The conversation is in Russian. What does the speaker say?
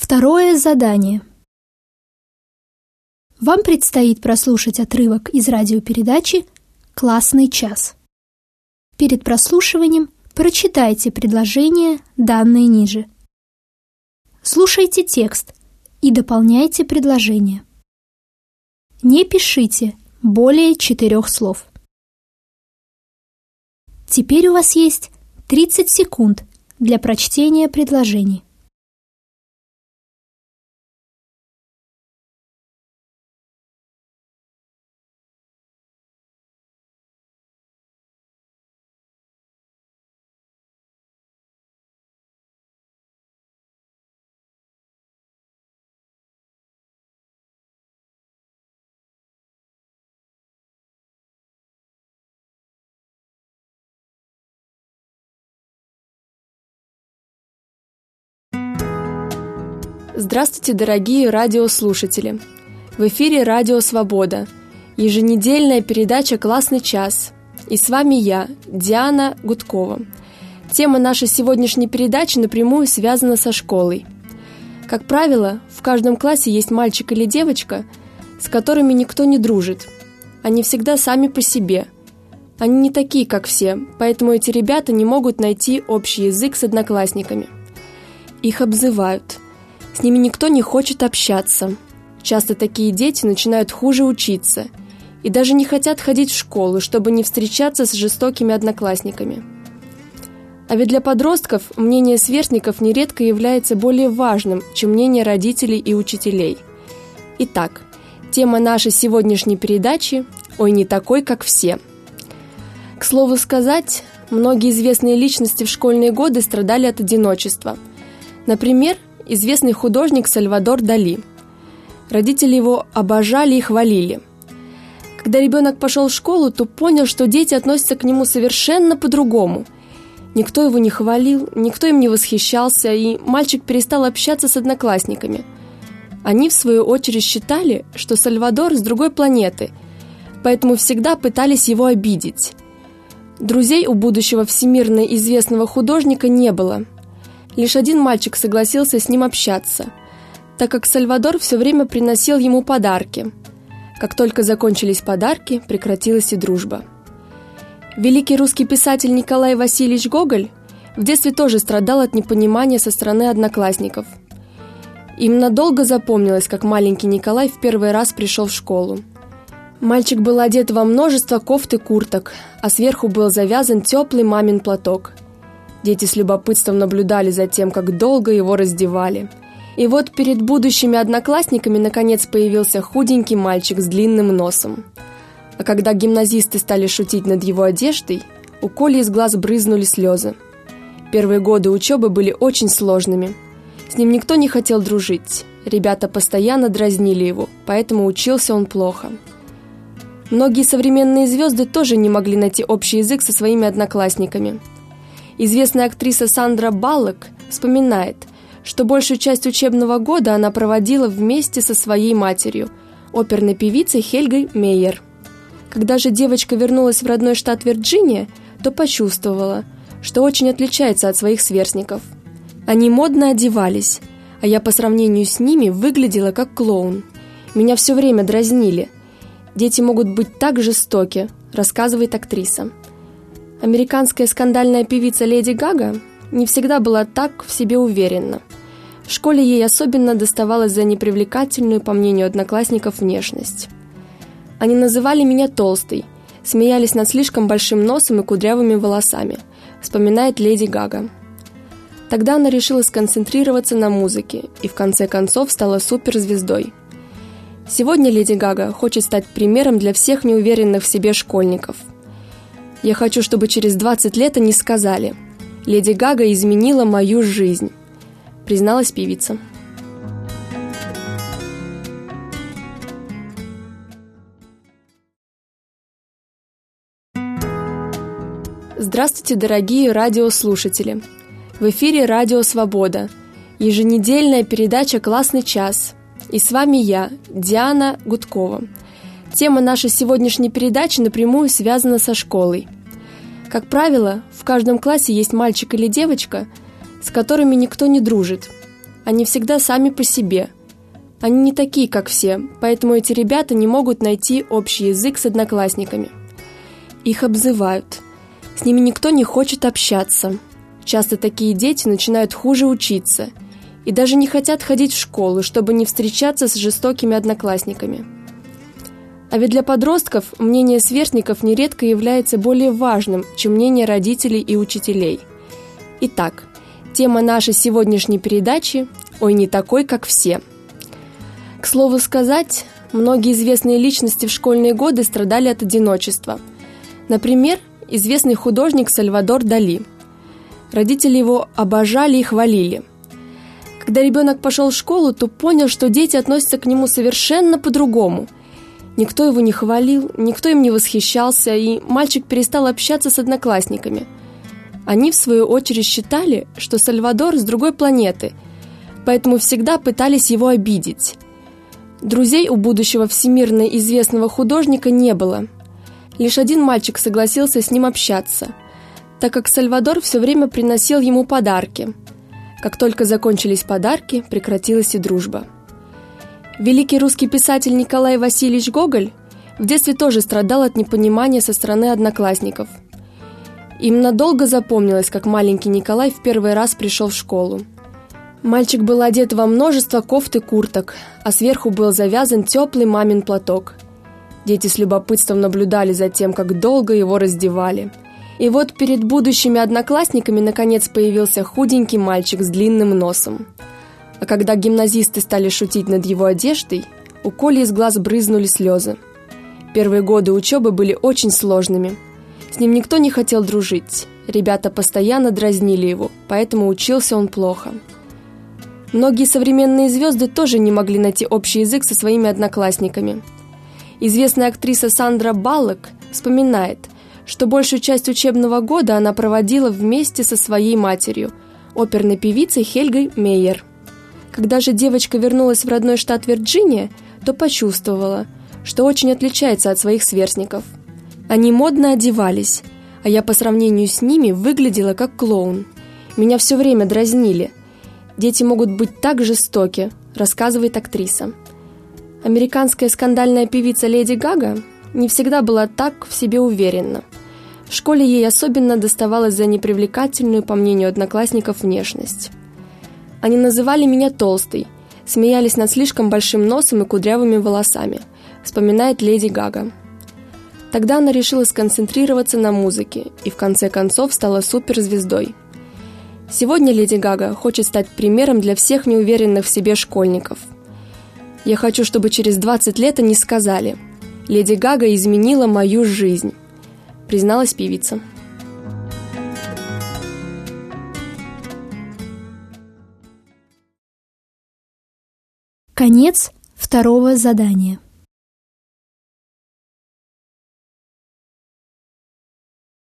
Второе задание. Вам предстоит прослушать отрывок из радиопередачи «Классный час». Перед прослушиванием прочитайте предложения, данные ниже. Слушайте текст и дополняйте предложение. Не пишите более 4 слов. Теперь у вас есть 30 секунд для прочтения предложений. Здравствуйте, дорогие радиослушатели! В эфире Радио Свобода, еженедельная передача «Классный час». И с вами я, Диана Гудкова. Тема нашей сегодняшней передачи напрямую связана со школой. Как правило, в каждом классе есть мальчик или девочка, с которыми никто не дружит. Они всегда сами по себе. Они не такие, как все, поэтому эти ребята не могут найти общий язык с одноклассниками. Их обзывают. С ними никто не хочет общаться. Часто такие дети начинают хуже учиться и даже не хотят ходить в школу, чтобы не встречаться с жестокими одноклассниками. А ведь для подростков мнение сверстников нередко является более важным, чем мнение родителей и учителей. Итак, тема нашей сегодняшней передачи «Ой, не такой, как все». К слову сказать, многие известные личности в школьные годы страдали от одиночества. Например, известный художник Сальвадор Дали. Родители его обожали и хвалили. Когда ребенок пошел в школу, то понял, что дети относятся к нему совершенно по-другому. Никто его не хвалил, никто им не восхищался, и мальчик перестал общаться с одноклассниками. Они, в свою очередь, считали, что Сальвадор с другой планеты, поэтому всегда пытались его обидеть. Друзей у будущего всемирно известного художника не было. Лишь один мальчик согласился с ним общаться, так как Сальвадор все время приносил ему подарки. Как только закончились подарки, прекратилась и дружба. Великий русский писатель Николай Васильевич Гоголь в детстве тоже страдал от непонимания со стороны одноклассников. Им надолго запомнилось, как маленький Николай в первый раз пришел в школу. Мальчик был одет во множество кофт и курток, а сверху был завязан теплый мамин платок. Дети с любопытством наблюдали за тем, как долго его раздевали. И вот перед будущими одноклассниками наконец появился худенький мальчик с длинным носом. А когда гимназисты стали шутить над его одеждой, у Коли из глаз брызнули слезы. Первые годы учебы были очень сложными. С ним никто не хотел дружить. Ребята постоянно дразнили его, поэтому учился он плохо. Многие современные звезды тоже не могли найти общий язык со своими одноклассниками. Известная актриса Сандра Баллок вспоминает, что большую часть учебного года она проводила вместе со своей матерью, оперной певицей Хельгой Мейер. Когда же девочка вернулась в родной штат Вирджиния, то почувствовала, что очень отличается от своих сверстников. Они модно одевались, а я по сравнению с ними выглядела как клоун. Меня все время дразнили. Дети могут быть так жестоки, рассказывает актриса. Американская скандальная певица Леди Гага не всегда была так в себе уверена. В школе ей особенно доставалось за непривлекательную, по мнению одноклассников, внешность. Они называли меня толстой, смеялись над слишком большим носом и кудрявыми волосами, вспоминает Леди Гага. Тогда она решила сконцентрироваться на музыке и в конце концов стала суперзвездой. Сегодня Леди Гага хочет стать примером для всех неуверенных в себе школьников. Я хочу, чтобы через 20 лет они сказали: «Леди Гага изменила мою жизнь», призналась певица. Здравствуйте, дорогие радиослушатели! В эфире Радио Свобода, еженедельная передача «Классный час». И с вами я, Диана Гудкова. Тема нашей сегодняшней передачи напрямую связана со школой. Как правило, в каждом классе есть мальчик или девочка, с которыми никто не дружит. Они всегда сами по себе. Они не такие, как все, поэтому эти ребята не могут найти общий язык с одноклассниками. Их обзывают. С ними никто не хочет общаться. Часто такие дети начинают хуже учиться и даже не хотят ходить в школу, чтобы не встречаться с жестокими одноклассниками. А ведь для подростков мнение сверстников нередко является более важным, чем мнение родителей и учителей. Итак, тема нашей сегодняшней передачи «Ой, не такой, как все». К слову сказать, многие известные личности в школьные годы страдали от одиночества. Например, известный художник Сальвадор Дали. Родители его обожали и хвалили. Когда ребенок пошел в школу, то понял, что дети относятся к нему совершенно по-другому. Никто его не хвалил, никто им не восхищался, и мальчик перестал общаться с одноклассниками. Они, в свою очередь, считали, что Сальвадор с другой планеты, поэтому всегда пытались его обидеть. Друзей у будущего всемирно известного художника не было. Лишь один мальчик согласился с ним общаться, так как Сальвадор все время приносил ему подарки. Как только закончились подарки, прекратилась и дружба. Великий русский писатель Николай Васильевич Гоголь в детстве тоже страдал от непонимания со стороны одноклассников. Им надолго запомнилось, как маленький Николай в первый раз пришел в школу. Мальчик был одет во множество кофт и курток, а сверху был завязан теплый мамин платок. Дети с любопытством наблюдали за тем, как долго его раздевали. И вот перед будущими одноклассниками наконец появился худенький мальчик с длинным носом. А когда гимназисты стали шутить над его одеждой, у Коли из глаз брызнули слезы. Первые годы учебы были очень сложными. С ним никто не хотел дружить. Ребята постоянно дразнили его, поэтому учился он плохо. Многие современные звезды тоже не могли найти общий язык со своими одноклассниками. Известная актриса Сандра Баллок вспоминает, что большую часть учебного года она проводила вместе со своей матерью, оперной певицей Хельгой Мейер. Когда же девочка вернулась в родной штат Вирджиния, то почувствовала, что очень отличается от своих сверстников. Они модно одевались, а я по сравнению с ними выглядела как клоун. Меня все время дразнили. Дети могут быть так жестоки, рассказывает актриса. Американская скандальная певица Леди Гага не всегда была так в себе уверена. В школе ей особенно доставалось за непривлекательную, по мнению одноклассников, внешность. Они называли меня толстой, смеялись над слишком большим носом и кудрявыми волосами, вспоминает Леди Гага. Тогда она решила сконцентрироваться на музыке и в конце концов стала суперзвездой. Сегодня Леди Гага хочет стать примером для всех неуверенных в себе школьников. «Я хочу, чтобы через 20 лет они сказали: Леди Гага изменила мою жизнь», призналась певица. Конец второго задания.